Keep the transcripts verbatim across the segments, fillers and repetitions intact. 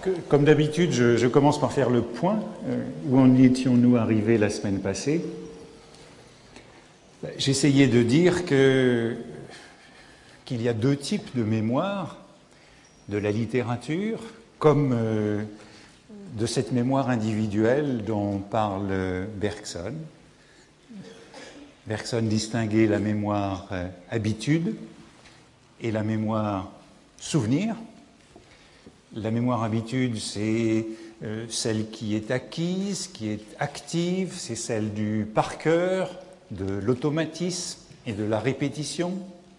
que, comme d'habitude, je, je commence par faire le point. Euh, où en étions-nous arrivés la semaine passée? J'essayais de dire que, qu'il y a deux types de mémoire, de la littérature, comme euh, de cette mémoire individuelle dont parle Bergson. Bergson distinguait la mémoire euh, habitude et la mémoire souvenir. La mémoire habitude, c'est euh, celle qui est acquise, qui est active, c'est celle du par cœur, de l'automatisme et de la répétition.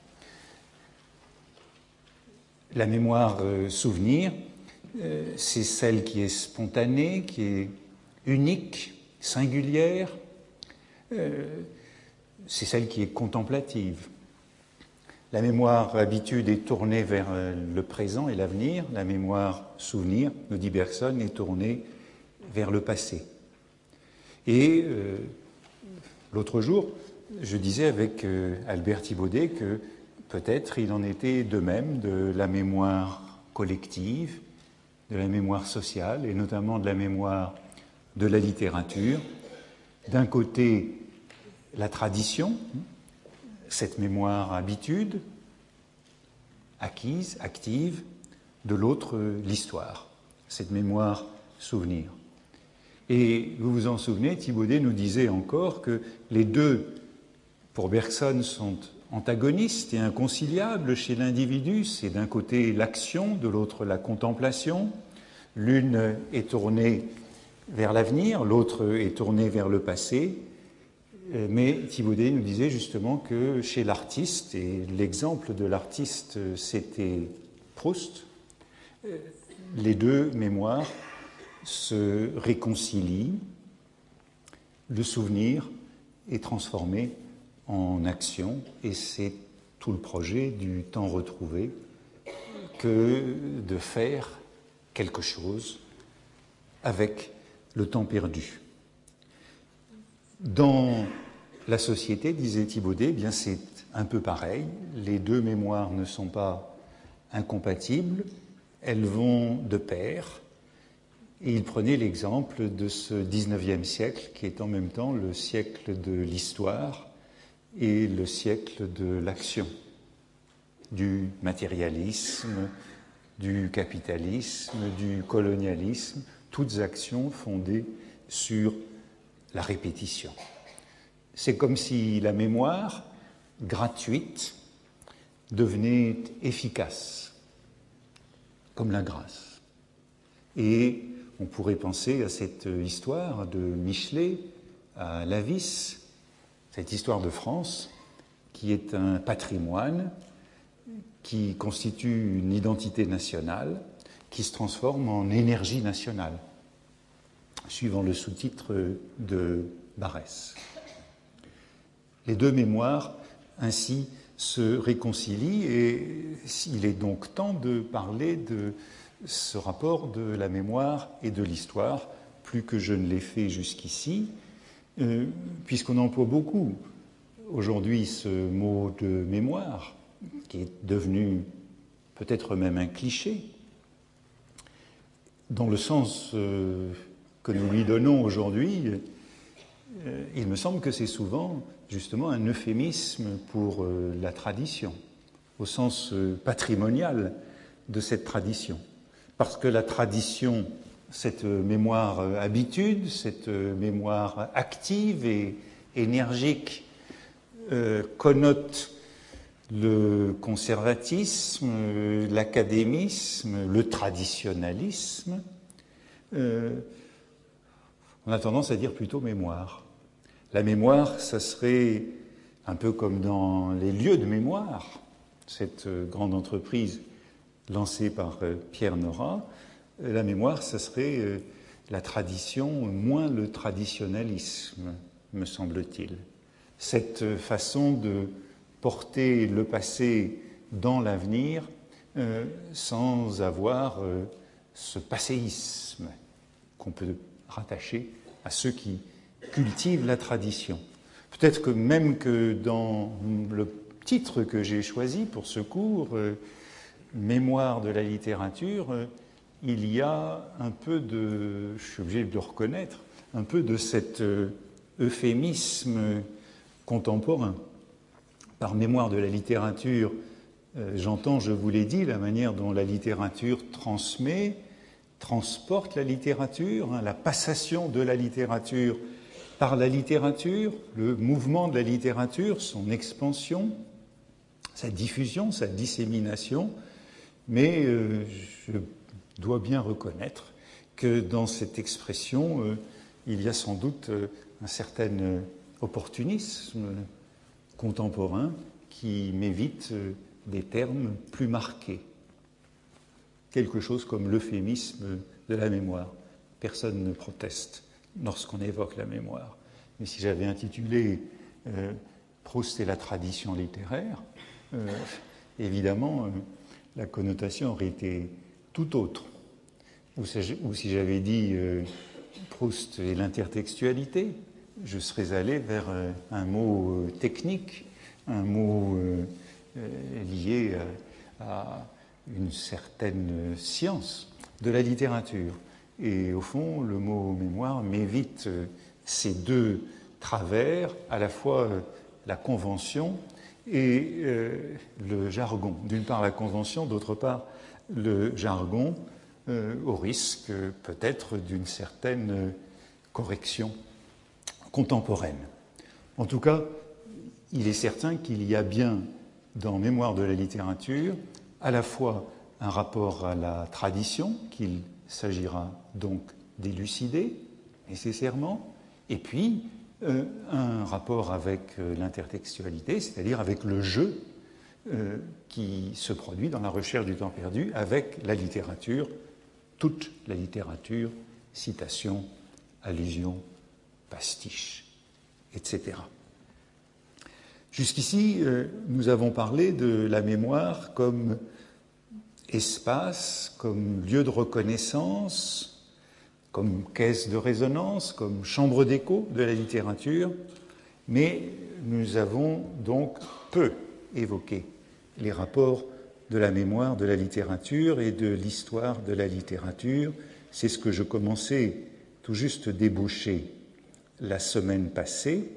La mémoire euh, souvenir, euh, c'est celle qui est spontanée, qui est unique, singulière, euh, c'est celle qui est contemplative. La mémoire habitude est tournée vers le présent et l'avenir. La mémoire souvenir, nous dit Bergson, est tournée vers le passé. Et euh, l'autre jour, je disais avec euh, Albert Thibaudet que peut-être il en était de même de la mémoire collective, de la mémoire sociale et notamment de la mémoire de la littérature. D'un côté, la tradition, cette mémoire habitude, acquise, active, de l'autre, l'histoire, cette mémoire souvenir. Et vous vous en souvenez, Thibaudet nous disait encore que les deux, pour Bergson, sont antagonistes et inconciliables chez l'individu. C'est d'un côté l'action, de l'autre la contemplation. L'une est tournée vers l'avenir, l'autre est tournée vers le passé. Mais Thibaudet nous disait justement que chez l'artiste, et l'exemple de l'artiste c'était Proust, les deux mémoires se réconcilient, le souvenir est transformé en action, et c'est tout le projet du temps retrouvé que de faire quelque chose avec le temps perdu. Dans la société, disait Thibaudet, eh bien c'est un peu pareil. Les deux mémoires ne sont pas incompatibles, elles vont de pair. Et il prenait l'exemple de ce dix-neuvième siècle qui est en même temps le siècle de l'histoire et le siècle de l'action, du matérialisme, du capitalisme, du colonialisme, toutes actions fondées sur la répétition. C'est comme si la mémoire, gratuite, devenait efficace, comme la grâce. Et on pourrait penser à cette histoire de Michelet à Lavis, cette histoire de France, qui est un patrimoine, qui constitue une identité nationale, qui se transforme en énergie nationale, suivant le sous-titre de Barrès. Les deux mémoires, ainsi, se réconcilient et il est donc temps de parler de ce rapport de la mémoire et de l'histoire, plus que je ne l'ai fait jusqu'ici, euh, puisqu'on emploie beaucoup aujourd'hui ce mot de mémoire, qui est devenu peut-être même un cliché, dans le sens euh, que nous lui donnons aujourd'hui, euh, il me semble que c'est souvent justement un euphémisme pour euh, la tradition, au sens euh, patrimonial de cette tradition. Parce que la tradition, cette mémoire euh, habitude, cette euh, mémoire active et énergique, euh, connote le conservatisme, euh, l'académisme, le traditionnalisme. Euh, on a tendance à dire plutôt mémoire. La mémoire, ça serait un peu comme dans les lieux de mémoire, cette euh, grande entreprise lancée par euh, Pierre Nora. La mémoire, ça serait euh, la tradition, moins le traditionnalisme, me semble-t-il. Cette euh, façon de porter le passé dans l'avenir euh, sans avoir euh, ce passéisme qu'on peut rattacher à ceux qui cultivent la tradition. Peut-être que même que dans le titre que j'ai choisi pour ce cours, euh, Mémoire de la littérature, euh, il y a un peu de, je suis obligé de le reconnaître, un peu de cet euphémisme contemporain. Par mémoire de la littérature, euh, j'entends, je vous l'ai dit, la manière dont la littérature transmet, transporte la littérature, hein, la passation de la littérature par la littérature, le mouvement de la littérature, son expansion, sa diffusion, sa dissémination, mais euh, je dois bien reconnaître que dans cette expression, euh, il y a sans doute euh, un certain opportunisme contemporain qui m'évite euh, des termes plus marqués. Quelque chose comme l'euphémisme de la mémoire. Personne ne proteste lorsqu'on évoque la mémoire. Mais si j'avais intitulé euh, Proust et la tradition littéraire, euh, évidemment, euh, la connotation aurait été tout autre. Ou si, ou si j'avais dit euh, Proust et l'intertextualité, je serais allé vers euh, un mot euh, technique, un mot euh, euh, lié à, à une certaine science de la littérature. Et au fond, le mot mémoire m'évite euh, ces deux travers, à la fois euh, la convention et euh, le jargon. D'une part la convention, d'autre part le jargon, euh, au risque euh, peut-être d'une certaine euh, correction contemporaine. En tout cas, il est certain qu'il y a bien dans Mémoire de la littérature à la fois un rapport à la tradition qu'il s'agira donc d'élucider nécessairement, et puis euh, un rapport avec euh, l'intertextualité, c'est-à-dire avec le jeu euh, qui se produit dans la recherche du temps perdu avec la littérature, toute la littérature, citation, allusion, pastiche, et cetera. Jusqu'ici, euh, nous avons parlé de la mémoire comme espace, comme lieu de reconnaissance, comme caisse de résonance, comme chambre d'écho de la littérature, mais nous avons donc peu évoqué les rapports de la mémoire de la littérature et de l'histoire de la littérature. C'est ce que je commençais tout juste débaucher la semaine passée,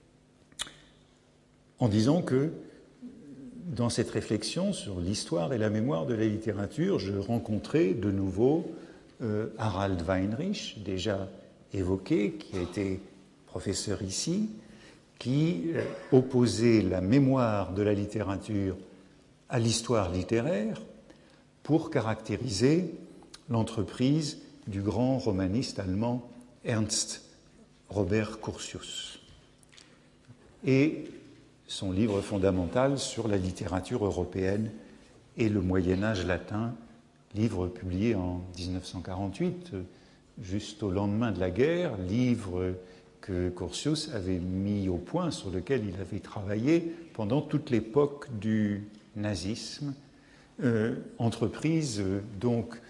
en disant que dans cette réflexion sur l'histoire et la mémoire de la littérature, je rencontrais de nouveau euh, Harald Weinrich, déjà évoqué, qui a été professeur ici, qui euh, opposait la mémoire de la littérature à l'histoire littéraire pour caractériser l'entreprise du grand romaniste allemand Ernst Robert Curtius. Et son livre fondamental sur la littérature européenne et le Moyen-Âge latin, livre publié en dix-neuf cent quarante-huit, juste au lendemain de la guerre, livre que Curtius avait mis au point, sur lequel il avait travaillé pendant toute l'époque du nazisme, euh, entreprise euh, donc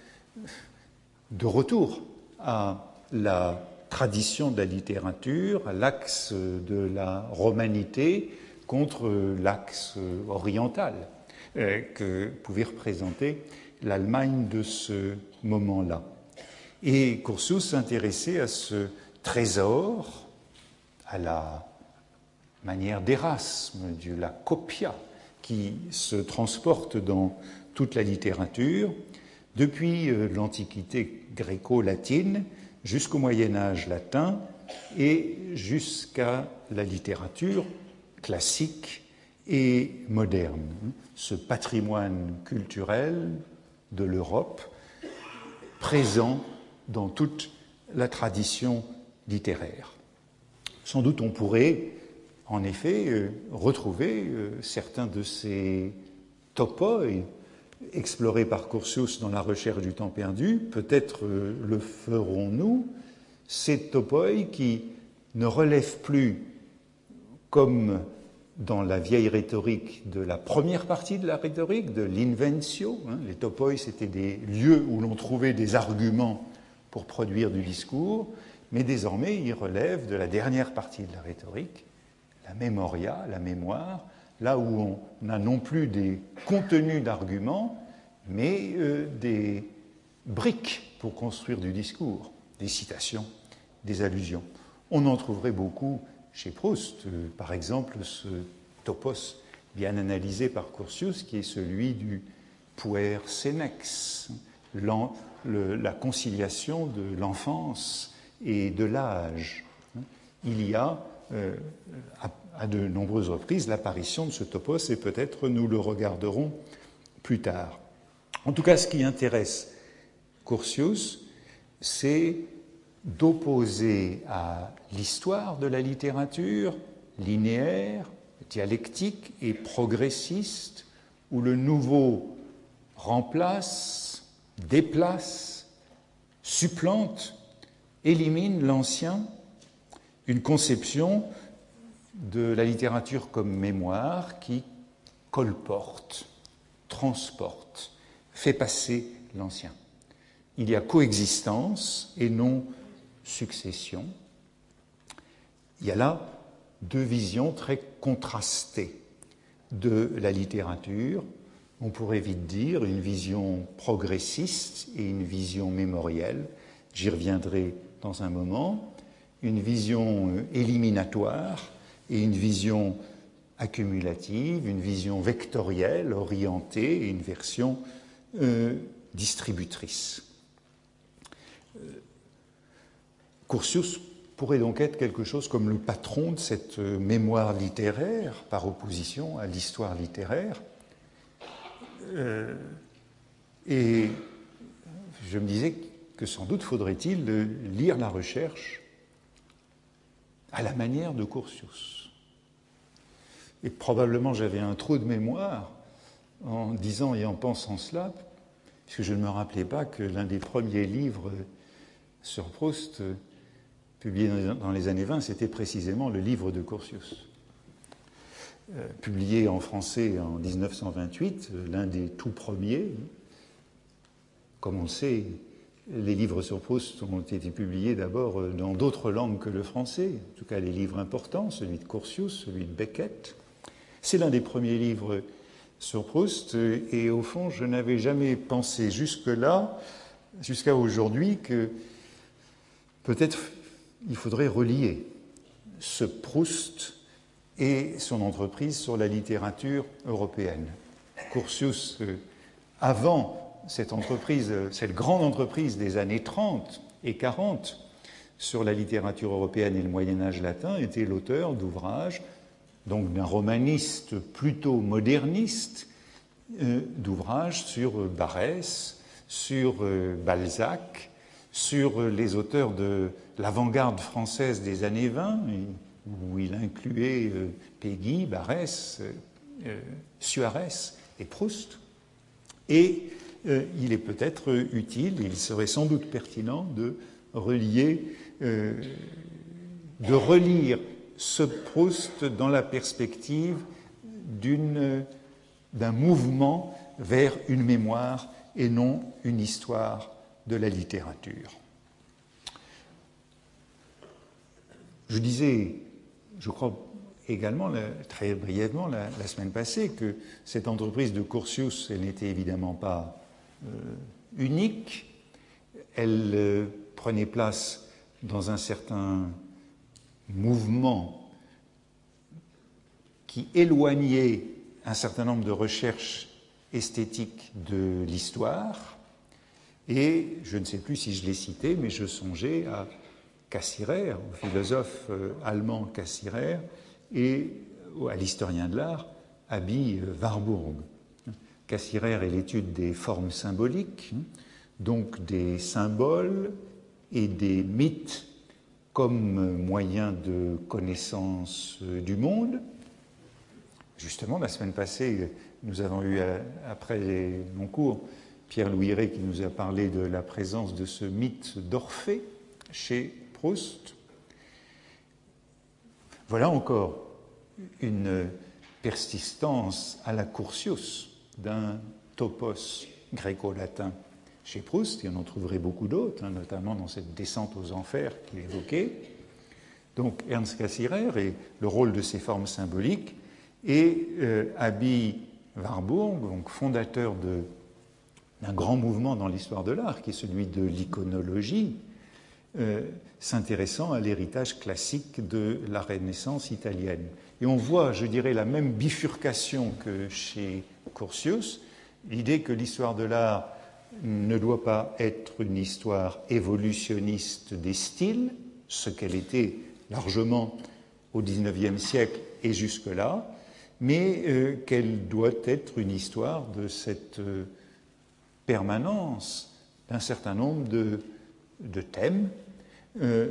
de retour à la tradition de la littérature, à l'axe de la romanité, contre l'axe oriental euh, que pouvait représenter l'Allemagne de ce moment-là. Et Curtius s'intéressait à ce trésor, à la manière d'Erasme, de la copia, qui se transporte dans toute la littérature, depuis euh, l'Antiquité gréco-latine jusqu'au Moyen-Âge latin et jusqu'à la littérature classique et moderne, ce patrimoine culturel de l'Europe présent dans toute la tradition littéraire. Sans doute on pourrait en effet euh, retrouver euh, certains de ces topoi explorés par Curtius dans la recherche du temps perdu, peut-être euh, le ferons-nous, ces topoi qui ne relèvent plus comme dans la vieille rhétorique de la première partie de la rhétorique, de l'inventio. Hein, les topoi, c'était des lieux où l'on trouvait des arguments pour produire du discours, mais désormais, ils relèvent de la dernière partie de la rhétorique, la memoria, la mémoire, là où on n'a non plus des contenus d'arguments, mais euh, des briques pour construire du discours, des citations, des allusions. On en trouverait beaucoup chez Proust, euh, par exemple ce topos bien analysé par Curtius, qui est celui du puer senex, le, la conciliation de l'enfance et de l'âge. Il y a euh, à, à de nombreuses reprises l'apparition de ce topos, et peut-être nous le regarderons plus tard. En tout cas, ce qui intéresse Curtius, c'est d'opposer à l'histoire de la littérature linéaire, dialectique et progressiste, où le nouveau remplace, déplace, supplante, élimine l'ancien, une conception de la littérature comme mémoire qui colporte, transporte, fait passer l'ancien. Il y a coexistence et non succession. Il y a là deux visions très contrastées de la littérature. On pourrait vite dire une vision progressiste et une vision mémorielle. J'y reviendrai dans un moment. Une vision éliminatoire et une vision accumulative, une vision vectorielle, orientée, et une version euh, distributrice. Curtius pourrait donc être quelque chose comme le patron de cette mémoire littéraire, par opposition à l'histoire littéraire. Euh, et je me disais que sans doute faudrait-il lire la recherche à la manière de Curtius. Et probablement j'avais un trou de mémoire en disant et en pensant cela, puisque je ne me rappelais pas que l'un des premiers livres sur Proust, publié dans les années vingt, c'était précisément le livre de Curtius. Euh, publié en français en dix-neuf cent vingt-huit, l'un des tout premiers. Comme on le sait, les livres sur Proust ont été publiés d'abord dans d'autres langues que le français, en tout cas les livres importants, celui de Curtius, celui de Beckett. C'est l'un des premiers livres sur Proust, et au fond, je n'avais jamais pensé jusque-là, jusqu'à aujourd'hui, que peut-être il faudrait relier ce Proust et son entreprise sur la littérature européenne. Curtius, avant cette entreprise, cette grande entreprise des années trente et quarante sur la littérature européenne et le Moyen-Âge latin, était l'auteur d'ouvrages, donc d'un romaniste plutôt moderniste, euh, d'ouvrages sur Barrès, sur euh, Balzac, sur les auteurs de l'avant-garde française des années vingt, où il incluait euh, Péguy, Barrès, euh, Suarez et Proust. Et euh, il est peut-être utile, il serait sans doute pertinent de relier, euh, de relire ce Proust dans la perspective d'une, d'un mouvement vers une mémoire et non une histoire de la littérature. Je disais, je crois également, très brièvement, la, la semaine passée, que cette entreprise de Curtius, elle n'était évidemment pas euh, unique. Elle euh, prenait place dans un certain mouvement qui éloignait un certain nombre de recherches esthétiques de l'histoire. Et je ne sais plus si je l'ai cité, mais je songeais à Cassirer, au philosophe allemand Cassirer, et à l'historien de l'art, Aby Warburg. Cassirer est l'étude des formes symboliques, donc des symboles et des mythes comme moyen de connaissance du monde. Justement, la semaine passée, nous avons eu, après les longs cours, Pierre-Louis Rey qui nous a parlé de la présence de ce mythe d'Orphée chez Proust. Voilà encore une persistance à la Curtius d'un topos gréco-latin chez Proust, et on en trouverait beaucoup d'autres, hein, notamment dans cette descente aux enfers qu'il évoquait. Donc Ernst Cassirer et le rôle de ces formes symboliques, et euh, Aby Warburg, donc fondateur de d'un grand mouvement dans l'histoire de l'art, qui est celui de l'iconologie, euh, s'intéressant à l'héritage classique de la Renaissance italienne. Et on voit, je dirais, la même bifurcation que chez Curtius, l'idée que l'histoire de l'art ne doit pas être une histoire évolutionniste des styles, ce qu'elle était largement au dix-neuvième siècle et jusque-là, mais euh, qu'elle doit être une histoire de cette euh, permanence d'un certain nombre de, de thèmes, euh,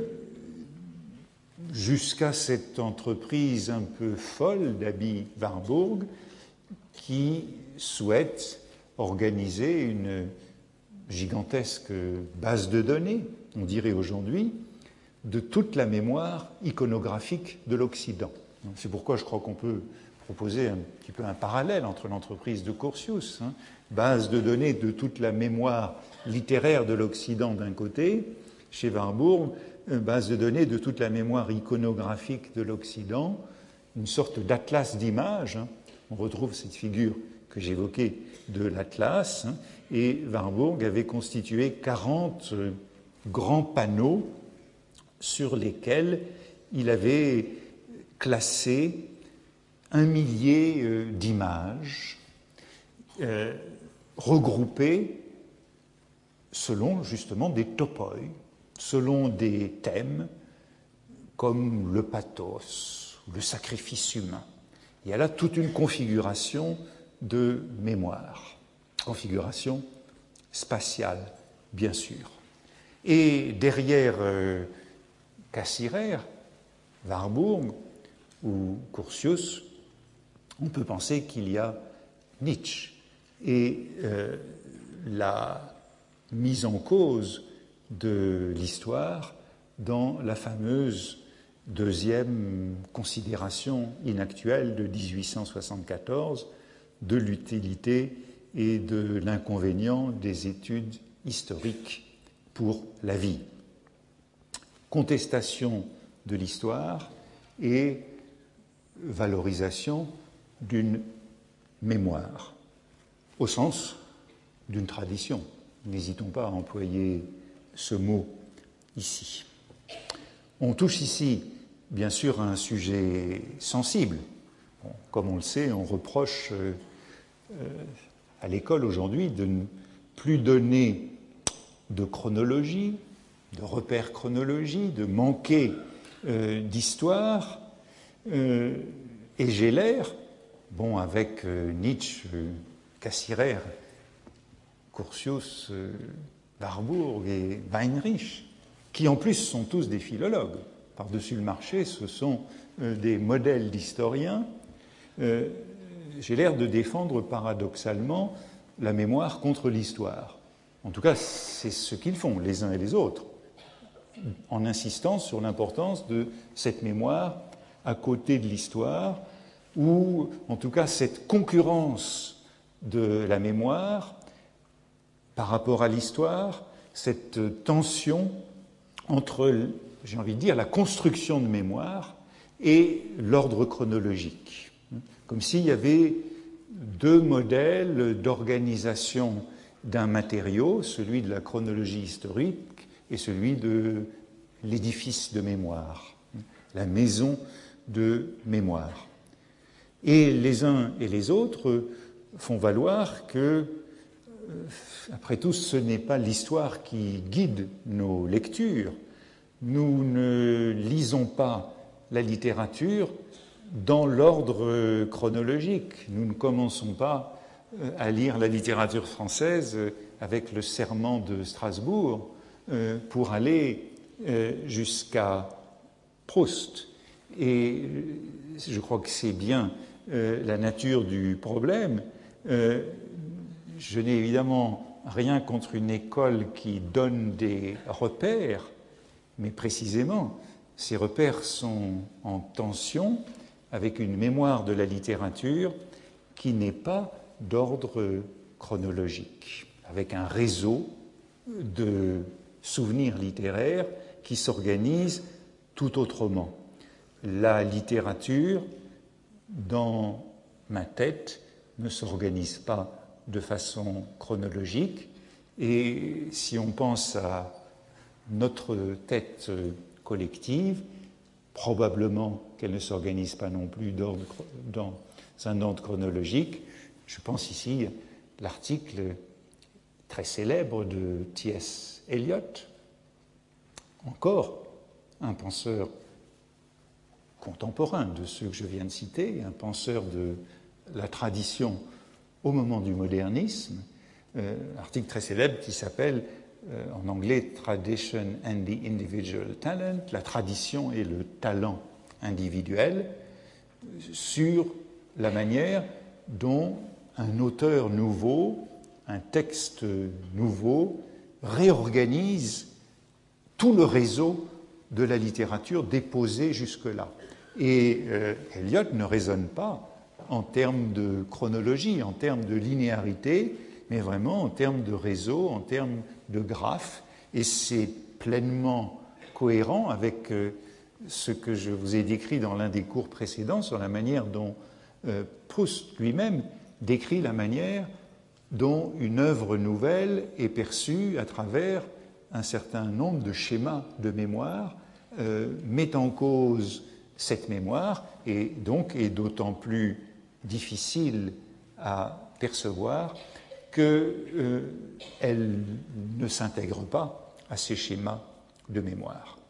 jusqu'à cette entreprise un peu folle d'Abby Warburg qui souhaite organiser une gigantesque base de données, on dirait aujourd'hui, de toute la mémoire iconographique de l'Occident. C'est pourquoi je crois qu'on peut proposer un petit peu un parallèle entre l'entreprise de Curtius, hein, base de données de toute la mémoire littéraire de l'Occident d'un côté, chez Warburg, base de données de toute la mémoire iconographique de l'Occident, une sorte d'atlas d'images. Hein. On retrouve cette figure que j'évoquais de l'atlas, hein, et Warburg avait constitué quarante euh, grands panneaux sur lesquels il avait classé un millier euh, d'images euh, regroupées selon justement des topoi, selon des thèmes comme le pathos, le sacrifice humain. Il y a là toute une configuration de mémoire, configuration spatiale, bien sûr. Et derrière euh, Cassirer, Warburg ou Curtius, on peut penser qu'il y a Nietzsche et euh, la mise en cause de l'histoire dans la fameuse deuxième considération inactuelle de dix-huit cent soixante-quatorze de l'utilité et de l'inconvénient des études historiques pour la vie. Contestation de l'histoire et valorisation d'une mémoire, au sens d'une tradition. N'hésitons pas à employer ce mot ici. On touche ici, bien sûr, à un sujet sensible. Bon, comme on le sait, on reproche euh, euh, à l'école aujourd'hui de ne plus donner de chronologie, de repères chronologie, de manquer euh, d'histoire. Euh, et Geller, bon, avec euh, Nietzsche, euh, Cassirer, Curtius, euh, Warburg et Weinreich, qui en plus sont tous des philologues. Par-dessus le marché, ce sont euh, des modèles d'historiens. Euh, j'ai l'air de défendre paradoxalement la mémoire contre l'histoire. En tout cas, c'est ce qu'ils font, les uns et les autres, en insistant sur l'importance de cette mémoire à côté de l'histoire, ou en tout cas cette concurrence de la mémoire par rapport à l'histoire, cette tension entre, j'ai envie de dire, la construction de mémoire et l'ordre chronologique. Comme s'il y avait deux modèles d'organisation d'un matériau, celui de la chronologie historique et celui de l'édifice de mémoire, la maison de mémoire. Et les uns et les autres font valoir que, après tout, ce n'est pas l'histoire qui guide nos lectures. Nous ne lisons pas la littérature dans l'ordre chronologique. Nous ne commençons pas à lire la littérature française avec le serment de Strasbourg pour aller jusqu'à Proust. Et je crois que c'est bien la nature du problème. Je n'ai évidemment rien contre une école qui donne des repères, mais précisément, ces repères sont en tension avec une mémoire de la littérature qui n'est pas d'ordre chronologique, avec un réseau de souvenirs littéraires qui s'organise tout autrement. La littérature, dans ma tête, ne s'organise pas de façon chronologique. Et si on pense à notre tête collective, probablement qu'elle ne s'organise pas non plus dans un ordre chronologique. Je pense ici à l'article très célèbre de T S Eliot, encore un penseur contemporain de ceux que je viens de citer, un penseur de la tradition au moment du modernisme, euh, article très célèbre qui s'appelle euh, en anglais « Tradition and the Individual Talent », la tradition et le talent individuel, sur la manière dont un auteur nouveau, un texte nouveau, réorganise tout le réseau de la littérature déposée jusque-là. Et euh, Eliot ne raisonne pas en termes de chronologie, en termes de linéarité, mais vraiment en termes de réseau, en termes de graphes, et c'est pleinement cohérent avec euh, ce que je vous ai décrit dans l'un des cours précédents sur la manière dont euh, Proust lui-même décrit la manière dont une œuvre nouvelle est perçue à travers un certain nombre de schémas de mémoire, euh, met en cause cette mémoire et donc est d'autant plus difficile à percevoir qu'elle euh, ne s'intègre pas à ces schémas de mémoire.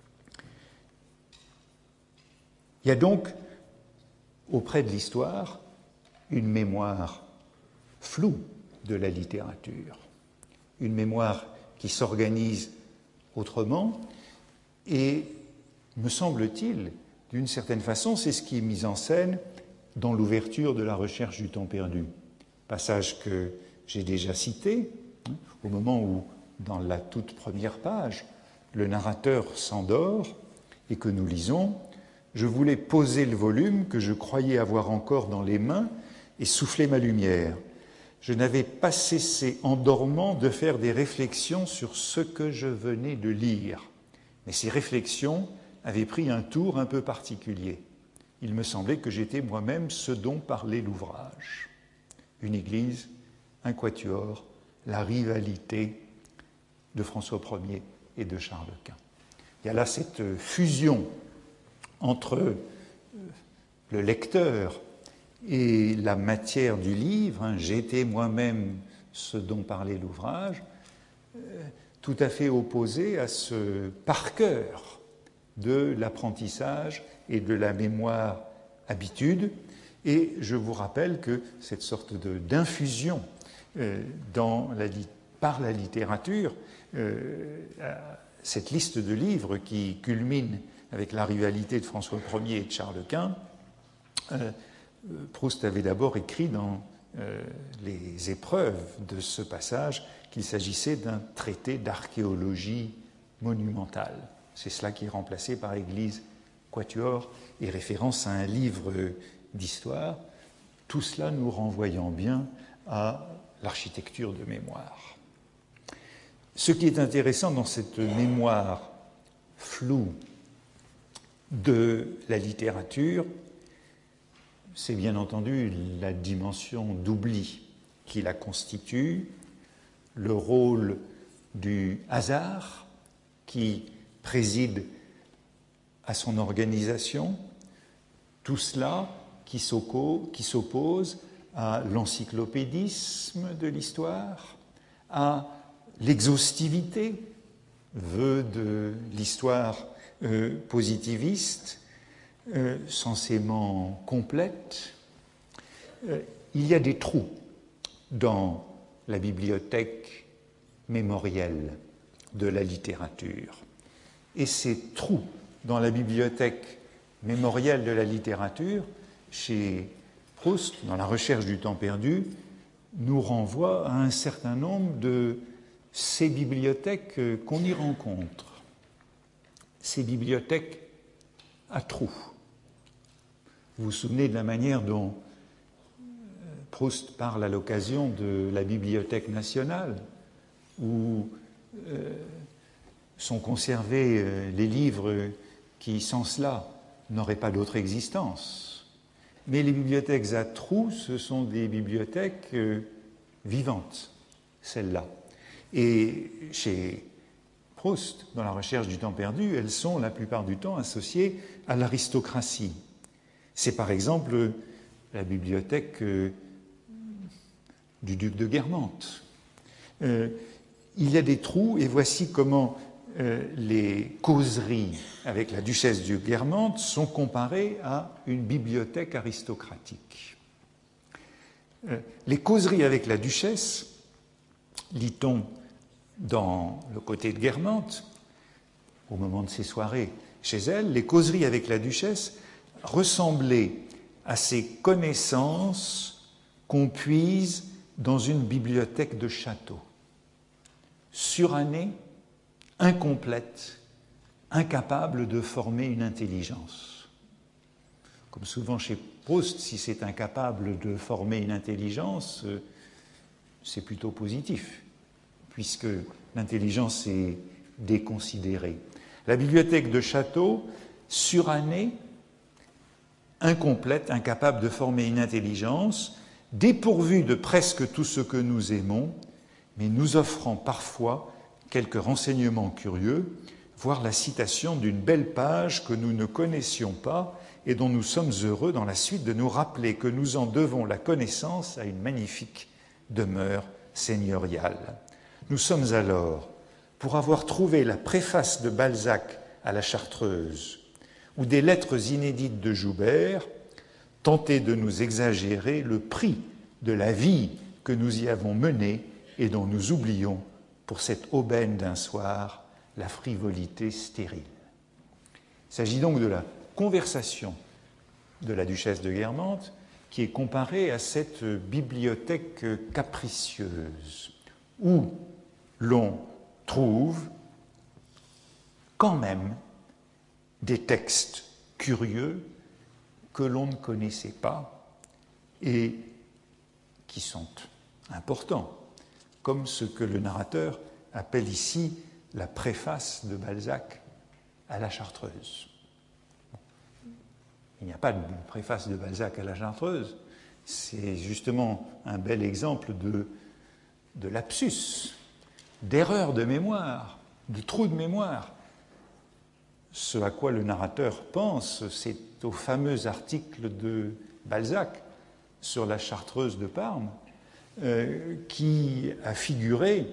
Il y a donc auprès de l'histoire une mémoire floue de la littérature, une mémoire qui s'organise autrement et, me semble-t-il, d'une certaine façon, c'est ce qui est mis en scène dans l'ouverture de La Recherche du temps perdu, passage que j'ai déjà cité, hein, au moment où, dans la toute première page, le narrateur s'endort et que nous lisons « Je voulais poser le volume que je croyais avoir encore dans les mains et souffler ma lumière. Je n'avais pas cessé, en dormant, de faire des réflexions sur ce que je venais de lire. Mais ces réflexions avaient pris un tour un peu particulier. Il me semblait que j'étais moi-même ce dont parlait l'ouvrage. Une église, un quatuor, la rivalité de François Ier et de Charles Quint. » Il y a là cette fusion entre le lecteur et la matière du livre, hein, j'étais moi-même ce dont parlait l'ouvrage, euh, tout à fait opposé à ce par cœur de l'apprentissage et de la mémoire habitude. Et je vous rappelle que cette sorte de, d'infusion euh, dans la, par la littérature, euh, cette liste de livres qui culmine avec la rivalité de François Ier et de Charles Quint, euh, Proust avait d'abord écrit dans euh, les épreuves de ce passage qu'il s'agissait d'un traité d'archéologie monumentale. C'est cela qui est remplacé par Église, quatuor et référence à un livre d'histoire, tout cela nous renvoyant bien à l'architecture de mémoire. Ce qui est intéressant dans cette mémoire floue de la littérature, c'est bien entendu la dimension d'oubli qui la constitue, le rôle du hasard qui préside à son organisation, tout cela qui s'oppose à l'encyclopédisme de l'histoire, à l'exhaustivité, vœu de l'histoire euh, positiviste, Euh, censément complète. Euh, il y a des trous dans la bibliothèque mémorielle de la littérature. Et ces trous dans la bibliothèque mémorielle de la littérature, chez Proust, dans La Recherche du temps perdu, nous renvoient à un certain nombre de ces bibliothèques qu'on y rencontre. Ces bibliothèques à trous. Vous vous souvenez de la manière dont Proust parle à l'occasion de la Bibliothèque nationale, où euh, sont conservés euh, les livres qui, sans cela, n'auraient pas d'autre existence. Mais les bibliothèques à trous, ce sont des bibliothèques euh, vivante, celle-là. Et chez Proust, dans la recherche du temps perdu, elles sont la plupart du temps associées à l'aristocratie. C'est par exemple la bibliothèque euh, du duc de Guermantes. Euh, il y a des trous, et voici comment euh, les causeries avec la duchesse de Guermantes sont comparées à une bibliothèque aristocratique. Euh, les causeries avec la duchesse, lit-on dans le côté de Guermantes, au moment de ses soirées chez elle, les causeries avec la duchesse ressemblaient à ces connaissances qu'on puise dans une bibliothèque de château, surannée, incomplète, incapable de former une intelligence. Comme souvent chez Proust, si c'est incapable de former une intelligence, c'est plutôt positif, puisque l'intelligence est déconsidérée. La bibliothèque de château, surannée, incomplète, incapable de former une intelligence, dépourvue de presque tout ce que nous aimons, mais nous offrant parfois quelques renseignements curieux, voire la citation d'une belle page que nous ne connaissions pas et dont nous sommes heureux dans la suite de nous rappeler que nous en devons la connaissance à une magnifique demeure seigneuriale. Nous sommes alors, pour avoir trouvé la préface de Balzac à la Chartreuse ou des lettres inédites de Joubert, tentés de nous exagérer le prix de la vie que nous y avons menée et dont nous oublions, pour cette aubaine d'un soir, la frivolité stérile. Il s'agit donc de la conversation de la duchesse de Guermantes qui est comparée à cette bibliothèque capricieuse où l'on trouve quand même des textes curieux que l'on ne connaissait pas et qui sont importants, comme ce que le narrateur appelle ici la préface de Balzac à la Chartreuse. Il n'y a pas de préface de Balzac à la Chartreuse, c'est justement un bel exemple de, de lapsus, d'erreur de mémoire, de trou de mémoire. Ce à quoi le narrateur pense, c'est au fameux article de Balzac sur la Chartreuse de Parme, euh, qui a figuré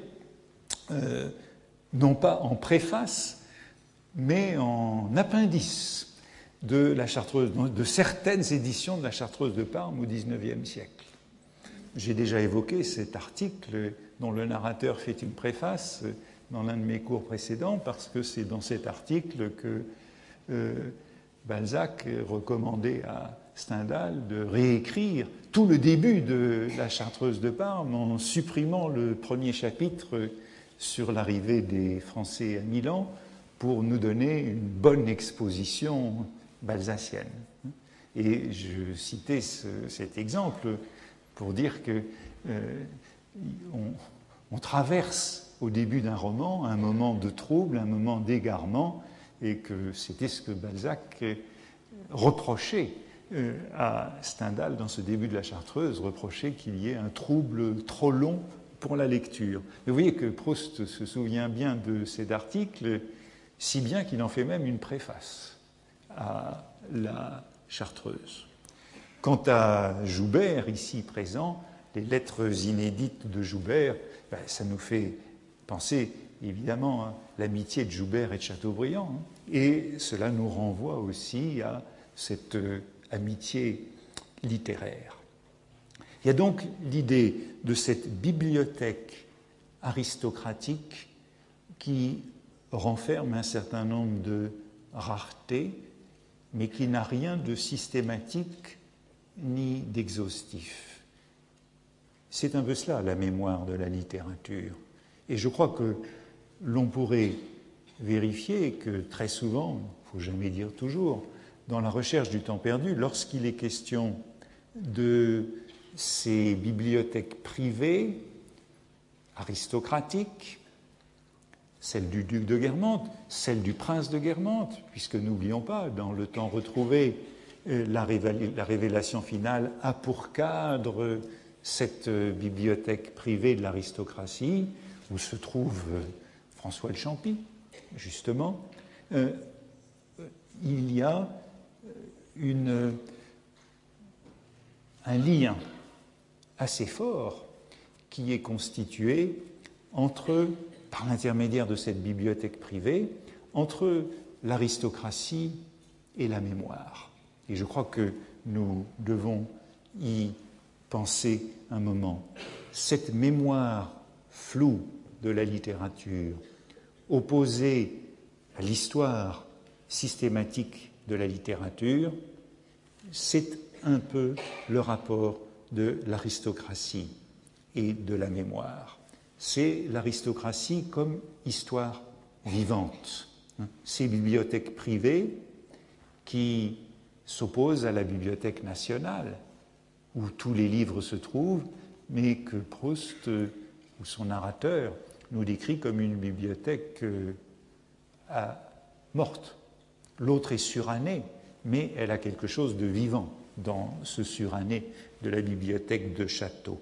euh, non pas en préface, mais en appendice de la Chartreuse, de certaines éditions de la Chartreuse de Parme au dix-neuvième siècle. J'ai déjà évoqué cet article dont le narrateur fait une préface dans l'un de mes cours précédents, parce que c'est dans cet article que euh, Balzac recommandait à Stendhal de réécrire tout le début de la Chartreuse de Parme en supprimant le premier chapitre sur l'arrivée des Français à Milan pour nous donner une bonne exposition balsacienne. Et je citais ce, cet exemple pour dire que euh, on, on traverse au début d'un roman un moment de trouble, un moment d'égarement, et que c'était ce que Balzac reprochait euh, à Stendhal dans ce début de la Chartreuse, reprochait qu'il y ait un trouble trop long pour la lecture. Mais vous voyez que Proust se souvient bien de cet article, si bien qu'il en fait même une préface à la Chartreuse. Quant à Joubert, ici présent, les lettres inédites de Joubert, ben, ça nous fait penser évidemment à l'amitié de Joubert et de Chateaubriand, hein, et cela nous renvoie aussi à cette euh, amitié littéraire. Il y a donc l'idée de cette bibliothèque aristocratique qui renferme un certain nombre de raretés, mais qui n'a rien de systématique ni d'exhaustif. C'est un peu cela, la mémoire de la littérature. Et je crois que l'on pourrait vérifier que très souvent, il ne faut jamais dire toujours, dans la recherche du temps perdu, lorsqu'il est question de ces bibliothèques privées, aristocratiques, celle du duc de Guermantes, celle du prince de Guermantes, puisque n'oublions pas, dans Le Temps retrouvé, la révélation finale a pour cadre cette bibliothèque privée de l'aristocratie, où se trouve François de Champy, justement, euh, il y a une, un lien assez fort qui est constitué entre, par l'intermédiaire de cette bibliothèque privée, entre l'aristocratie et la mémoire. Et je crois que nous devons y penser un moment. Cette mémoire floue de la littérature, opposée à l'histoire systématique de la littérature, c'est un peu le rapport de l'aristocratie et de la mémoire. C'est l'aristocratie comme histoire vivante. Ces bibliothèques privées qui s'opposent à la bibliothèque nationale, où tous les livres se trouvent, mais que Proust, ou son narrateur, nous décrit comme une bibliothèque euh, à, morte. L'autre est surannée, mais elle a quelque chose de vivant dans ce suranné de la bibliothèque de Château.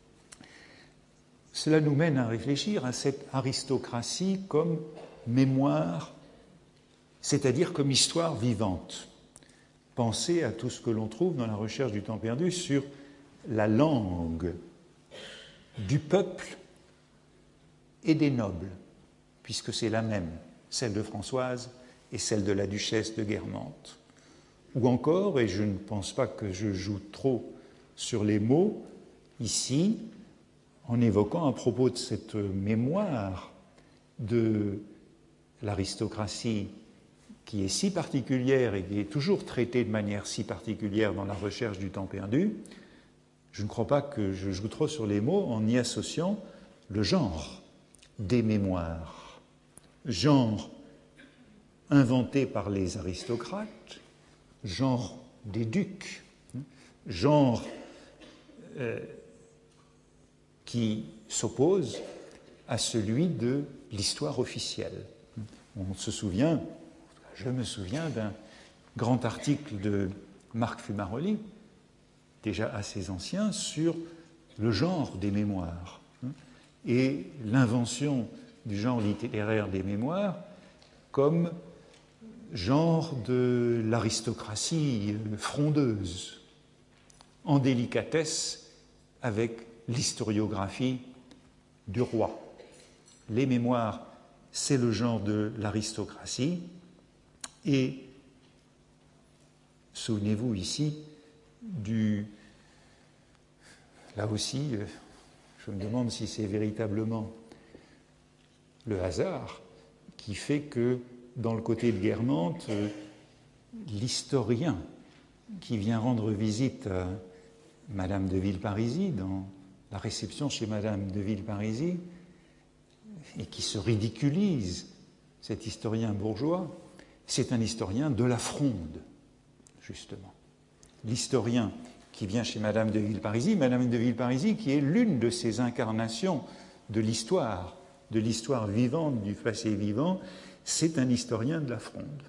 Cela nous mène à réfléchir à cette aristocratie comme mémoire, c'est-à-dire comme histoire vivante. Pensez à tout ce que l'on trouve dans la recherche du temps perdu sur la langue du peuple et des nobles, puisque c'est la même, celle de Françoise et celle de la duchesse de Guermantes. Ou encore, et je ne pense pas que je joue trop sur les mots, ici, en évoquant à propos de cette mémoire de l'aristocratie qui est si particulière et qui est toujours traitée de manière si particulière dans la recherche du temps perdu, je ne crois pas que je joue trop sur les mots en y associant le genre des mémoires. Genre inventé par les aristocrates, genre des ducs, genre euh, qui s'oppose à celui de l'histoire officielle. On se souvient, je me souviens d'un grand article de Marc Fumaroli, déjà assez ancien, sur le genre des mémoires et l'invention du genre littéraire des mémoires comme genre de l'aristocratie frondeuse, en délicatesse avec l'historiographie du roi. Les mémoires, c'est le genre de l'aristocratie, et souvenez-vous ici du... Là aussi, je me demande si c'est véritablement le hasard qui fait que, dans le côté de Guermantes, l'historien qui vient rendre visite à Madame de Villeparisis, dans la réception chez Madame de Villeparisis, et qui se ridiculise, cet historien bourgeois, c'est un historien de la fronde, justement. L'historien qui vient chez Madame de Villeparisis, Madame de Villeparisis qui est l'une de ces incarnations de l'histoire, de l'histoire vivante, du passé vivant, c'est un historien de la fronde.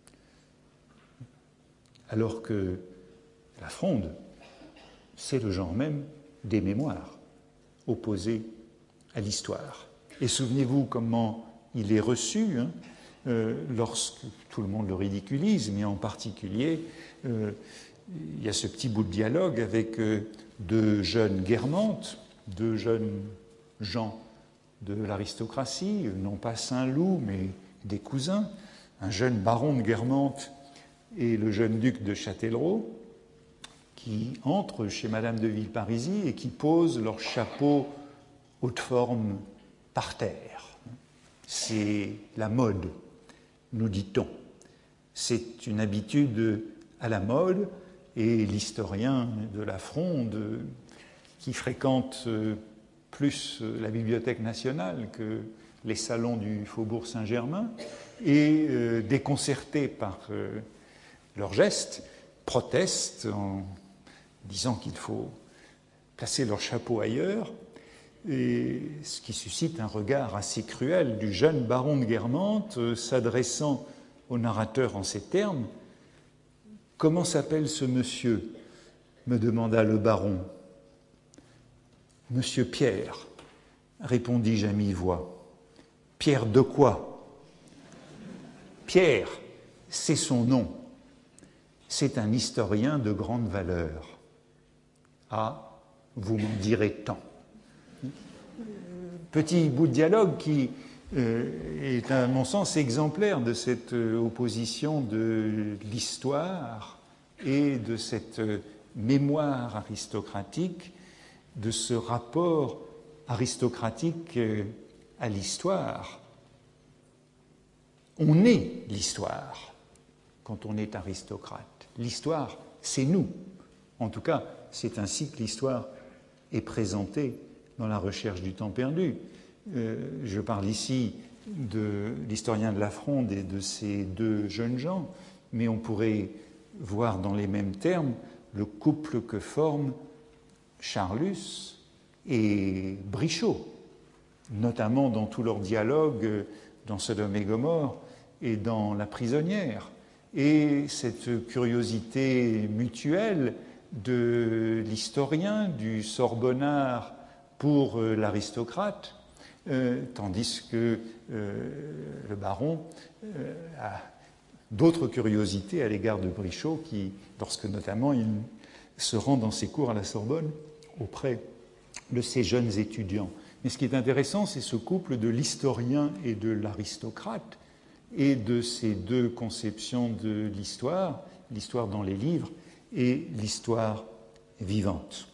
Alors que la fronde, c'est le genre même des mémoires, opposés à l'histoire. Et souvenez-vous comment il est reçu, hein, euh, lorsque tout le monde le ridiculise, mais en particulier, euh, il y a ce petit bout de dialogue avec euh, deux jeunes Guermantes, deux jeunes gens de l'aristocratie, non pas Saint-Loup, mais des cousins, un jeune baron de Guermantes et le jeune duc de Châtellerault, qui entrent chez Madame de Villeparisis et qui posent leur chapeau haute forme par terre. C'est la mode, nous dit-on. C'est une habitude à la mode, et l'historien de la fronde, qui fréquente plus la Bibliothèque nationale que les salons du Faubourg Saint-Germain, et euh, déconcerté par euh, leurs gestes, protestent en disant qu'il faut placer leur chapeau ailleurs, et ce qui suscite un regard assez cruel du jeune baron de Guermantes, euh, s'adressant au narrateur en ces termes. « Comment s'appelle ce monsieur ?» me demanda le baron. Monsieur Pierre, répondis-je à mi-voix. Pierre de quoi? Pierre, c'est son nom. C'est un historien de grande valeur. Ah, vous m'en direz tant. Petit bout de dialogue qui euh, est, à mon sens, exemplaire de cette euh, opposition de l'histoire et de cette euh, mémoire aristocratique, de ce rapport aristocratique euh, à l'histoire. On est l'histoire quand on est aristocrate. L'histoire, c'est nous. En tout cas, c'est ainsi que l'histoire est présentée dans la recherche du temps perdu. Euh, je parle ici de l'historien de la Fronde et de ces deux jeunes gens, mais on pourrait voir dans les mêmes termes le couple que forment Charlus et Brichot, notamment dans tout leur dialogue dans Sodome et Gomorrhe et dans La prisonnière, et cette curiosité mutuelle de l'historien, du sorbonnard pour euh, l'aristocrate, euh, tandis que euh, le baron euh, a d'autres curiosités à l'égard de Brichot, qui, lorsque notamment il se rend dans ses cours à la Sorbonne auprès de ces jeunes étudiants. Mais ce qui est intéressant, c'est ce couple de l'historien et de l'aristocrate, et de ces deux conceptions de l'histoire, l'histoire dans les livres et l'histoire vivante.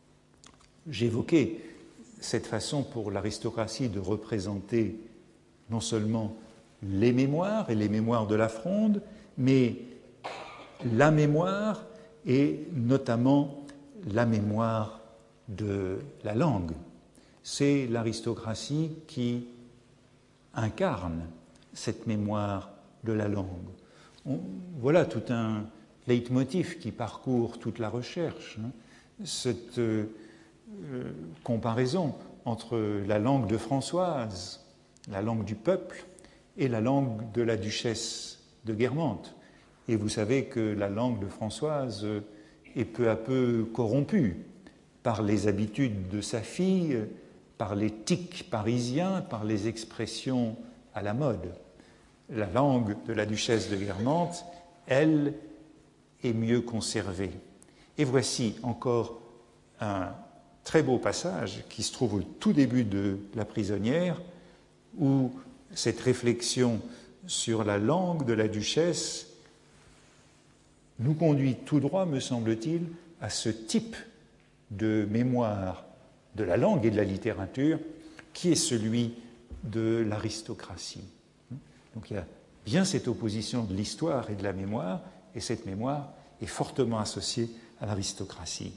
J'évoquais cette façon pour l'aristocratie de représenter non seulement les mémoires et les mémoires de la Fronde, mais la mémoire et notamment la mémoire de la langue. C'est l'aristocratie qui incarne cette mémoire de la langue. On, voilà tout un leitmotiv qui parcourt toute la recherche, hein. Cette euh, euh, comparaison entre la langue de Françoise, la langue du peuple, et la langue de la duchesse de Guermantes. Et vous savez que la langue de Françoise est peu à peu corrompue par les habitudes de sa fille, par les tics parisiens, par les expressions à la mode. La langue de la duchesse de Guermantes, elle, est mieux conservée. Et voici encore un très beau passage qui se trouve au tout début de La prisonnière, où cette réflexion sur la langue de la duchesse nous conduit tout droit, me semble-t-il, à ce type de mémoire de la langue et de la littérature qui est celui de l'aristocratie. Donc il y a bien cette opposition de l'histoire et de la mémoire, et cette mémoire est fortement associée à l'aristocratie.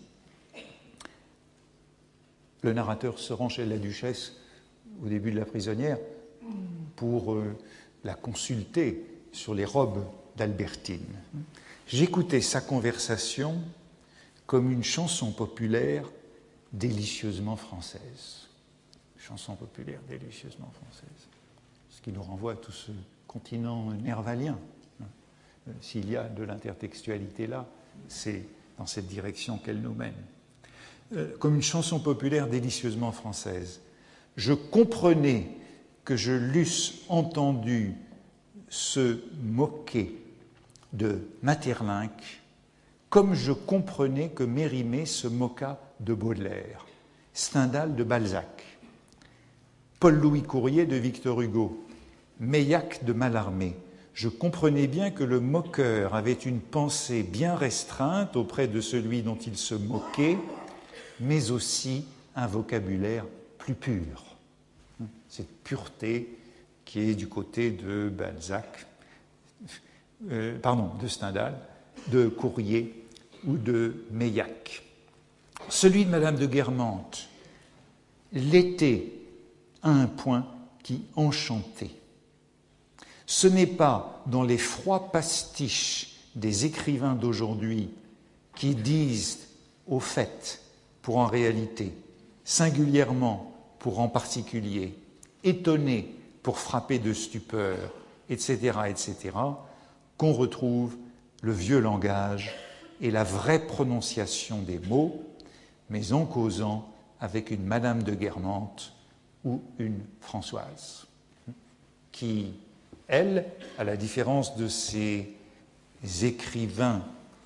Le narrateur se rend chez la duchesse au début de La prisonnière pour euh, la consulter sur les robes d'Albertine. J'écoutais sa conversation comme une chanson populaire délicieusement française. Chanson populaire délicieusement française. Ce qui nous renvoie à tout ce continent nervalien. S'il y a de l'intertextualité là, c'est dans cette direction qu'elle nous mène. Euh, comme une chanson populaire délicieusement française. Je comprenais que je l'eusse entendu se moquer de Maeterlinck, comme je comprenais que Mérimée se moqua de Baudelaire, Stendhal de Balzac, Paul-Louis Courier de Victor Hugo, Meillac de Mallarmé. Je comprenais bien que le moqueur avait une pensée bien restreinte auprès de celui dont il se moquait, mais aussi un vocabulaire plus pur. Cette pureté qui est du côté de Balzac, euh, pardon, de Stendhal, de Courier ou de Meillac. Celui de Madame de Guermantes l'était à un point qui enchantait. Ce n'est pas dans les froids pastiches des écrivains d'aujourd'hui qui disent au fait pour en réalité, singulièrement pour en particulier, étonné pour frapper de stupeur, et cetera, et cetera, qu'on retrouve le vieux langage et la vraie prononciation des mots, mais en causant avec une Madame de Guermantes ou une Françoise, qui, elle, à la différence de ces écrivains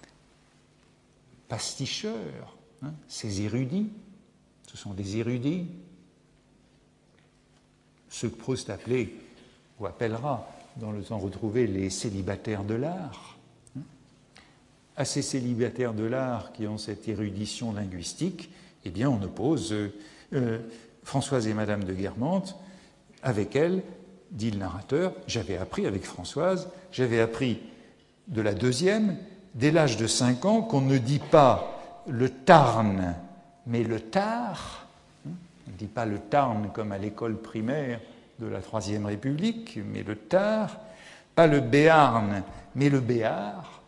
pasticheurs, hein, ces érudits, ce sont des érudits, ceux que Proust appelait ou appellera dans le temps retrouvé les célibataires de l'art. À ces célibataires de l'art qui ont cette érudition linguistique, eh bien on oppose euh, euh, Françoise et Madame de Guermantes. Avec elle, dit le narrateur, j'avais appris avec Françoise, j'avais appris de la deuxième, dès l'âge de cinq ans, qu'on ne dit pas le Tarn, mais le Tar. On ne dit pas le Tarn comme à l'école primaire de la Troisième République, mais le Tar. Pas le Béarn, mais le Béar.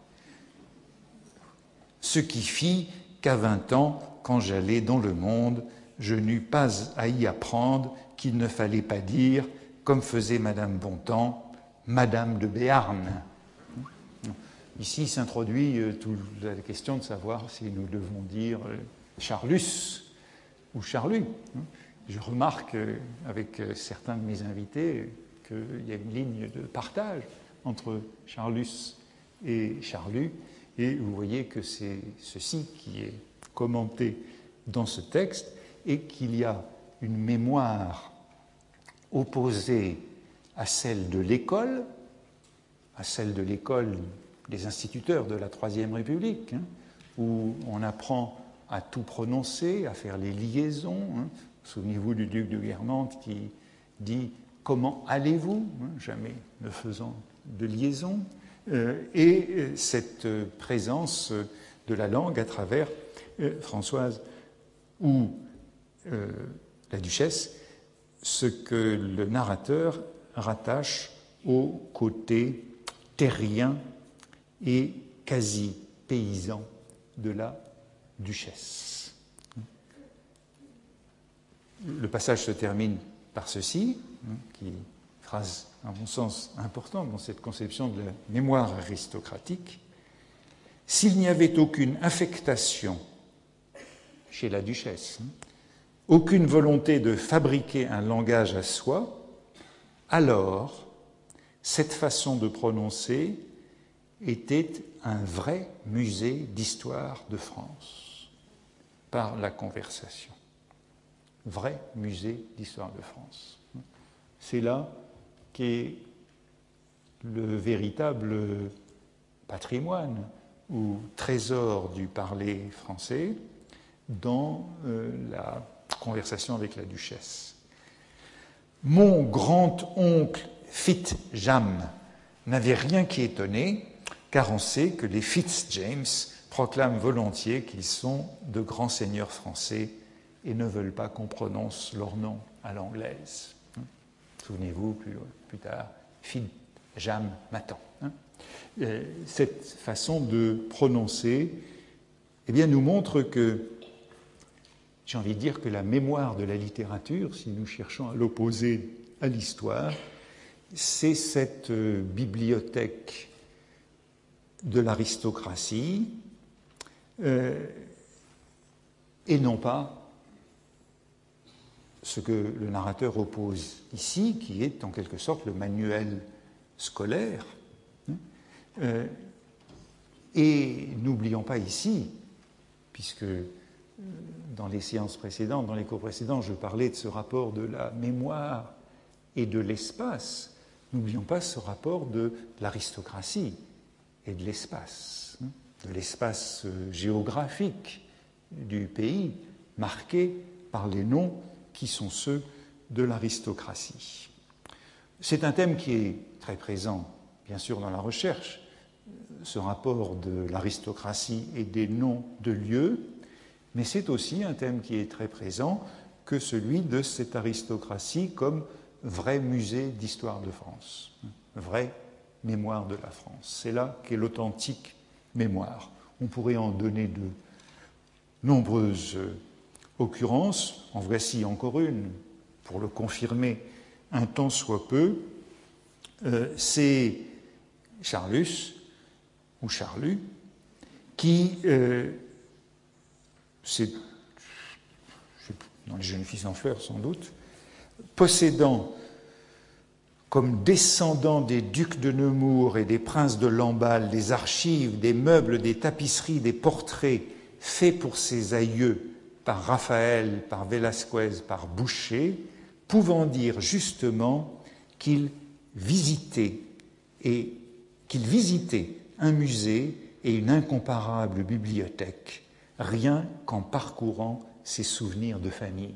Ce qui fit qu'à vingt ans, quand j'allais dans le monde, je n'eus pas à y apprendre qu'il ne fallait pas dire, comme faisait Madame Bontemps, Madame de Béarn. Ici s'introduit euh, toute la question de savoir si nous devons dire euh, Charlus ou Charlus. Je remarque euh, avec euh, certains de mes invités qu'il y a une ligne de partage entre Charlus et Charlus, et vous voyez que c'est ceci qui est commenté dans ce texte, et qu'il y a une mémoire opposée à celle de l'école, à celle de l'école des instituteurs de la Troisième République, hein, où on apprend à tout prononcer, à faire les liaisons. Hein. Souvenez-vous du duc de Guermantes qui dit « Comment allez-vous hein, ?» jamais ne faisant de liaison. Euh, et euh, cette euh, présence euh, de la langue à travers euh, Françoise ou euh, la duchesse, ce que le narrateur rattache au côté terrien et quasi paysan de la duchesse. Le passage se termine par ceci, qui phrase à mon sens importante dans cette conception de la mémoire aristocratique. S'il n'y avait aucune affectation chez la duchesse, aucune volonté de fabriquer un langage à soi, alors cette façon de prononcer était un vrai musée d'histoire de France par la conversation. Vrai musée d'histoire de France. C'est là qu'est le véritable patrimoine ou trésor du parler français dans euh, la conversation avec la duchesse. Mon grand-oncle Fitz-James n'avait rien qui étonnait, car on sait que les Fitz-James proclament volontiers qu'ils sont de grands seigneurs français et ne veulent pas qu'on prononce leur nom à l'anglaise. Souvenez-vous, plus, plus tard, Fitz-James Matan. Cette façon de prononcer eh bien, nous montre que, j'ai envie de dire que la mémoire de la littérature, si nous cherchons à l'opposer à l'histoire, c'est cette bibliothèque de l'aristocratie euh, et non pas ce que le narrateur oppose ici, qui est en quelque sorte le manuel scolaire. Euh, et n'oublions pas ici, puisque dans les séances précédentes, dans les cours précédents, je parlais de ce rapport de la mémoire et de l'espace, n'oublions pas ce rapport de l'aristocratie et de l'espace, de l'espace géographique du pays, marqué par les noms qui sont ceux de l'aristocratie. C'est un thème qui est très présent, bien sûr, dans la recherche, ce rapport de l'aristocratie et des noms de lieux, mais c'est aussi un thème qui est très présent que celui de cette aristocratie comme vrai musée d'histoire de France, vraie mémoire de la France. C'est là qu'est l'authentique mémoire. On pourrait en donner de nombreuses occurrences. En voici encore une, pour le confirmer un tant soit peu. Euh, c'est Charlus, ou Charlus, qui, euh, c'est, je dans Les Jeunes filles en fleurs sans doute, possédant comme descendants des ducs de Nemours et des princes de Lamballe des archives, des meubles, des tapisseries, des portraits faits pour ses aïeux par Raphaël, par Velázquez, par Boucher, pouvant dire justement qu'il visitait et qu'il visitait un musée et une incomparable bibliothèque, rien qu'en parcourant ses souvenirs de famille.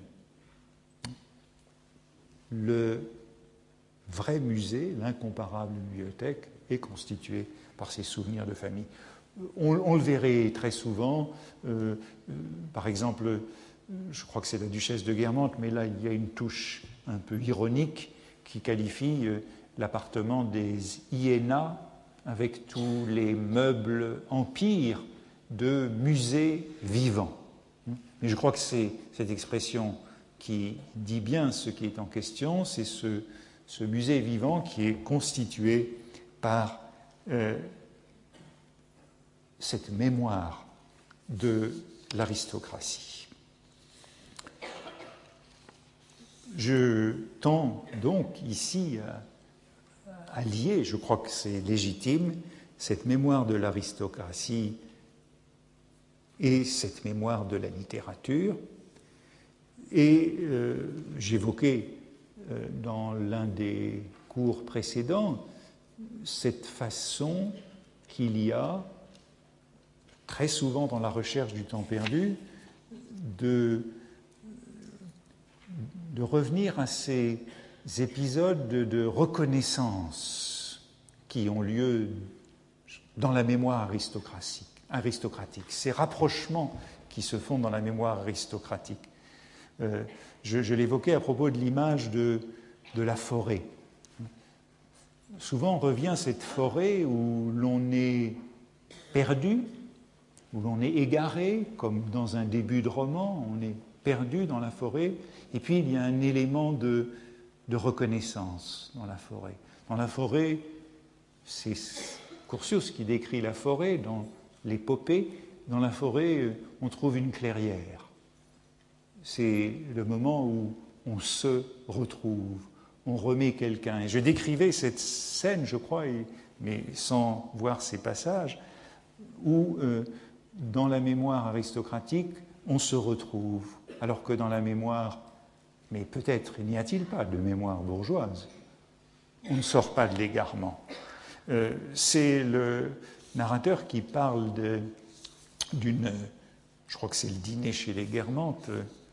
Le vrai musée, l'incomparable bibliothèque, est constitué par ses souvenirs de famille. On, on le verrait très souvent, euh, euh, par exemple, je crois que c'est la duchesse de Guermantes, mais là il y a une touche un peu ironique qui qualifie euh, l'appartement des Iéna avec tous les meubles empires de musée vivant. Mais je crois que c'est cette expression qui dit bien ce qui est en question, c'est ce, ce musée vivant qui est constitué par euh, cette mémoire de l'aristocratie. Je tends donc ici à, à lier, je crois que c'est légitime, cette mémoire de l'aristocratie et cette mémoire de la littérature. Et euh, j'évoquais euh, dans l'un des cours précédents cette façon qu'il y a très souvent dans la recherche du temps perdu de, de revenir à ces épisodes de, de reconnaissance qui ont lieu dans la mémoire aristocratique, aristocratique, ces rapprochements qui se font dans la mémoire aristocratique. Euh, je je l'évoquais à propos de l'image de, de la forêt. Souvent revient cette forêt où l'on est perdu, où l'on est égaré, comme dans un début de roman, on est perdu dans la forêt, et puis il y a un élément de, de reconnaissance dans la forêt. Dans la forêt, c'est Curtius qui décrit la forêt dans l'épopée. Dans la forêt, on trouve une clairière. C'est le moment où on se retrouve, on remet quelqu'un. Et je décrivais cette scène, je crois, et, mais sans voir ces passages, où euh, dans la mémoire aristocratique, on se retrouve, alors que dans la mémoire, mais peut-être n'y a-t-il pas de mémoire bourgeoise, on ne sort pas de l'égarement. Euh, c'est le narrateur qui parle de, d'une, je crois que c'est le dîner chez les Guermantes,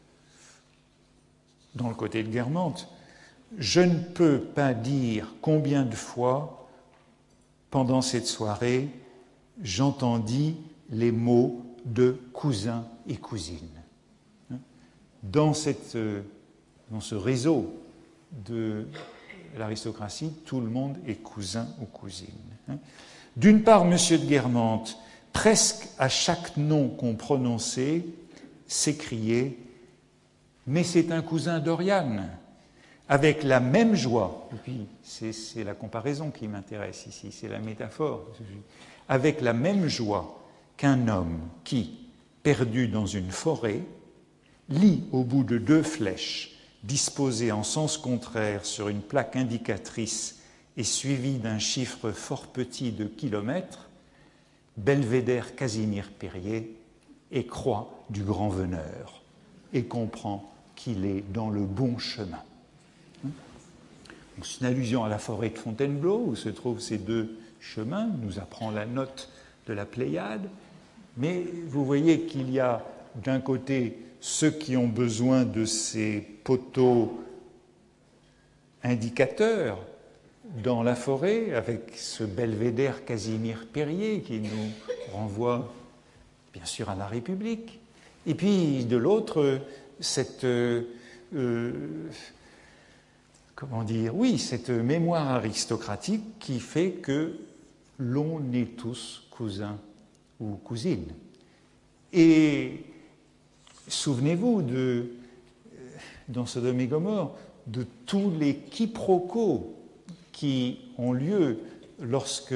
dans le côté de Guermantes. Je ne peux pas dire combien de fois, pendant cette soirée, j'entendis les mots de cousin et cousine. Dans, cette, dans ce réseau de l'aristocratie, tout le monde est cousin ou cousine. D'une part, M. de Guermantes, presque à chaque nom qu'on prononçait, s'écriait « Mais c'est un cousin d'Oriane !» avec la même joie, et puis c'est, c'est la comparaison qui m'intéresse ici, c'est la métaphore, avec la même joie qu'un homme qui, perdu dans une forêt, lit au bout de deux flèches disposées en sens contraire sur une plaque indicatrice et suivies d'un chiffre fort petit de kilomètres, Belvédère Casimir Périer et croix du grand veneur, et comprend qu'il est dans le bon chemin. C'est une allusion à la forêt de Fontainebleau, où se trouvent ces deux chemins, nous apprend la note de la Pléiade, mais vous voyez qu'il y a d'un côté ceux qui ont besoin de ces poteaux indicateurs dans la forêt, avec ce belvédère Casimir Périer qui nous renvoie bien sûr à la République, et puis de l'autre, cette... Euh, euh, comment dire, oui, cette mémoire aristocratique qui fait que l'on est tous cousins ou cousines. Et souvenez-vous, de, dans Sodome et Gomorrhe, de tous les quiproquos qui ont lieu lorsque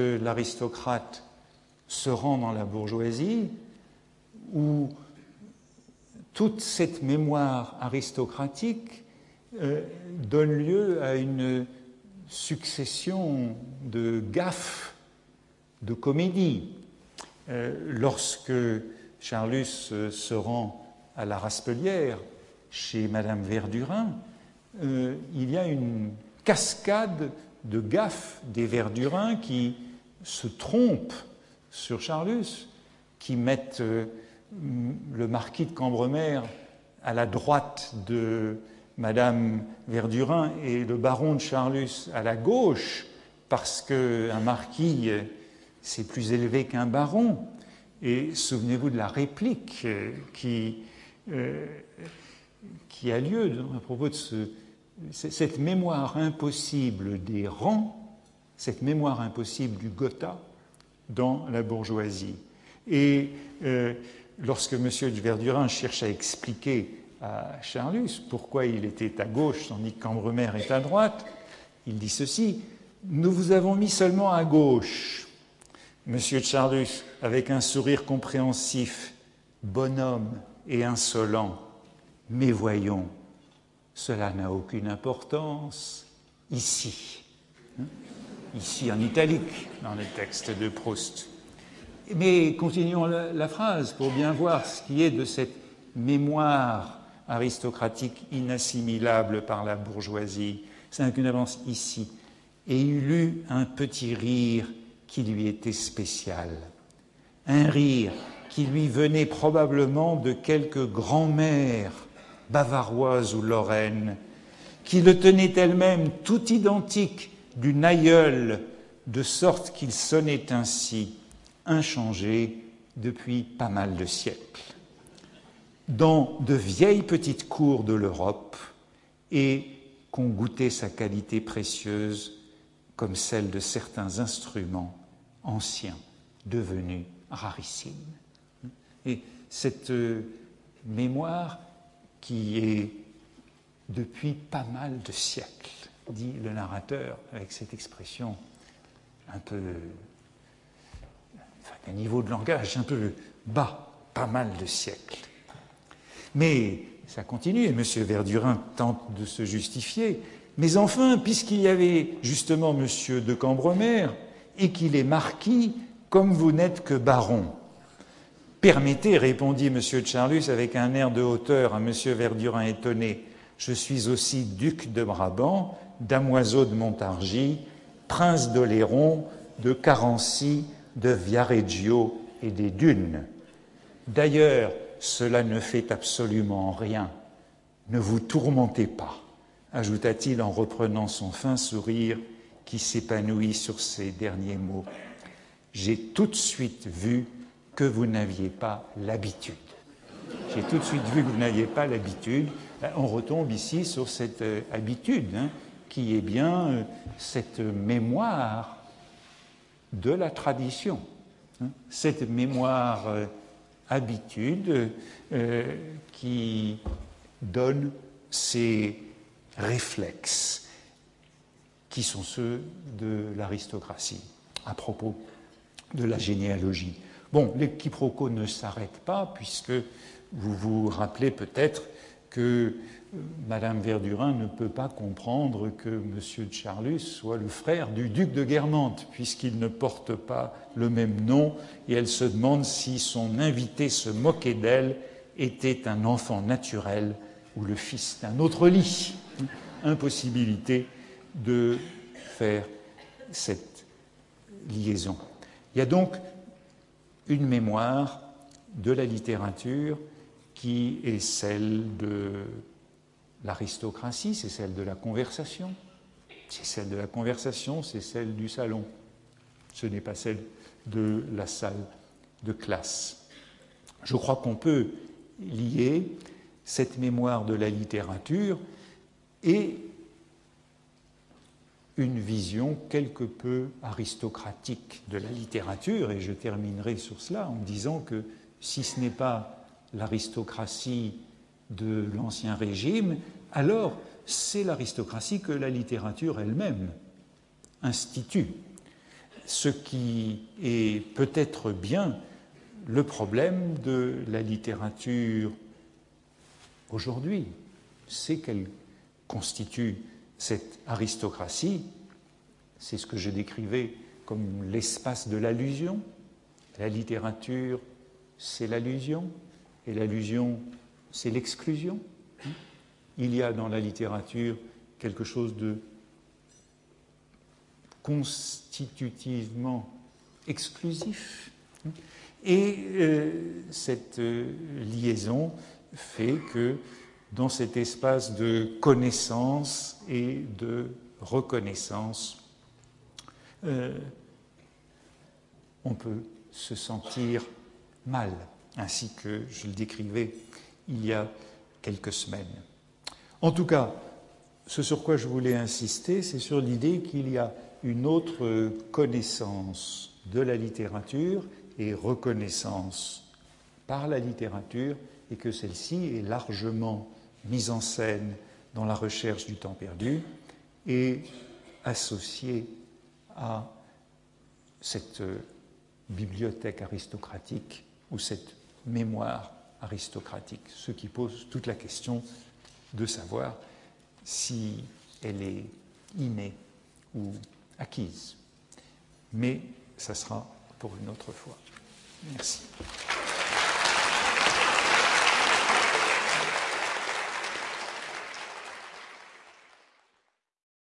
l'aristocrate se rend dans la bourgeoisie, où toute cette mémoire aristocratique euh, donne lieu à une succession de gaffes, de comédies. Euh, lorsque Charlus euh, se rend à la Raspelière, chez Madame Verdurin, euh, il y a une cascade de gaffes des Verdurins qui se trompent sur Charlus, qui mettent euh, le marquis de Cambremer à la droite de Madame Verdurin et le baron de Charlus à la gauche, parce qu'un marquis, euh, c'est plus élevé qu'un baron. Et souvenez-vous de la réplique euh, qui, euh, qui a lieu à propos de ce, cette mémoire impossible des rangs, cette mémoire impossible du Gotha dans la bourgeoisie. Et euh, lorsque M. de Verdurin cherche à expliquer à Charlus pourquoi il était à gauche tandis que Cambremer est à droite, il dit ceci: « Nous vous avons mis seulement à gauche, Monsieur de Charlus, avec un sourire compréhensif, bonhomme et insolent. Mais voyons, cela n'a aucune importance ici. » Ici en italique, dans le texte de Proust. Mais continuons la, la phrase pour bien voir ce qui est de cette mémoire aristocratique inassimilable par la bourgeoisie. Ça n'a qu'une avance ici. Et il eut un petit rire qui lui était spécial. Un rire qui lui venait probablement de quelque grand-mère bavaroise ou lorraine, qui le tenait elle-même tout identique d'une aïeule, de sorte qu'il sonnait ainsi, inchangé depuis pas mal de siècles. Dans de vieilles petites cours de l'Europe, et qu'on goûtait sa qualité précieuse comme celle de certains instruments anciens devenus rarissimes. Et cette euh, mémoire qui est depuis pas mal de siècles, dit le narrateur avec cette expression un peu, enfin, un niveau de langage un peu bas, pas mal de siècles. Mais ça continue, et M. Verdurin tente de se justifier. Mais enfin, puisqu'il y avait justement M. de Cambremer, et qu'il est marquis, comme vous n'êtes que baron. Permettez, répondit M. de Charlus avec un air de hauteur à M. Verdurin étonné, je suis aussi duc de Brabant, damoiseau de Montargis, prince d'Oléron, de Carency, de Viareggio et des Dunes. D'ailleurs, cela ne fait absolument rien. Ne vous tourmentez pas, ajouta-t-il en reprenant son fin sourire qui s'épanouit sur ces derniers mots. J'ai tout de suite vu que vous n'aviez pas l'habitude. J'ai tout de suite vu que vous n'aviez pas l'habitude. On retombe ici sur cette euh, habitude, hein, qui est bien euh, cette mémoire de la tradition. Hein, cette mémoire euh, habitude euh, qui donne ces réflexes qui sont ceux de l'aristocratie à propos de la généalogie. Bon, les quiproquos ne s'arrêtent pas, puisque vous vous rappelez peut-être que Madame Verdurin ne peut pas comprendre que M. de Charlus soit le frère du duc de Guermantes, puisqu'il ne porte pas le même nom, et elle se demande si son invité se moquait d'elle était un enfant naturel ou le fils d'un autre lit. Impossibilité de faire cette liaison. Il y a donc une mémoire de la littérature qui est celle de l'aristocratie, c'est celle de la conversation. C'est celle de la conversation, c'est celle du salon. Ce n'est pas celle de la salle de classe. Je crois qu'on peut lier cette mémoire de la littérature et une vision quelque peu aristocratique de la littérature, et je terminerai sur cela en disant que si ce n'est pas l'aristocratie de l'Ancien Régime, alors c'est l'aristocratie que la littérature elle-même institue, ce qui est peut-être bien le problème de la littérature aujourd'hui, c'est qu'elle constitue cette aristocratie. C'est ce que je décrivais comme l'espace de l'allusion. La littérature, c'est l'allusion, et l'allusion, c'est l'exclusion. Il y a dans la littérature quelque chose de constitutivement exclusif. Et euh, cette euh, liaison fait que dans cet espace de connaissance et de reconnaissance, euh, on peut se sentir mal, ainsi que je le décrivais il y a quelques semaines. En tout cas, ce sur quoi je voulais insister, c'est sur l'idée qu'il y a une autre connaissance de la littérature et reconnaissance par la littérature, et que celle-ci est largement mise en scène dans la recherche du temps perdu et associée à cette bibliothèque aristocratique ou cette mémoire aristocratique, ce qui pose toute la question de savoir si elle est innée ou acquise. Mais ça sera pour une autre fois. Merci.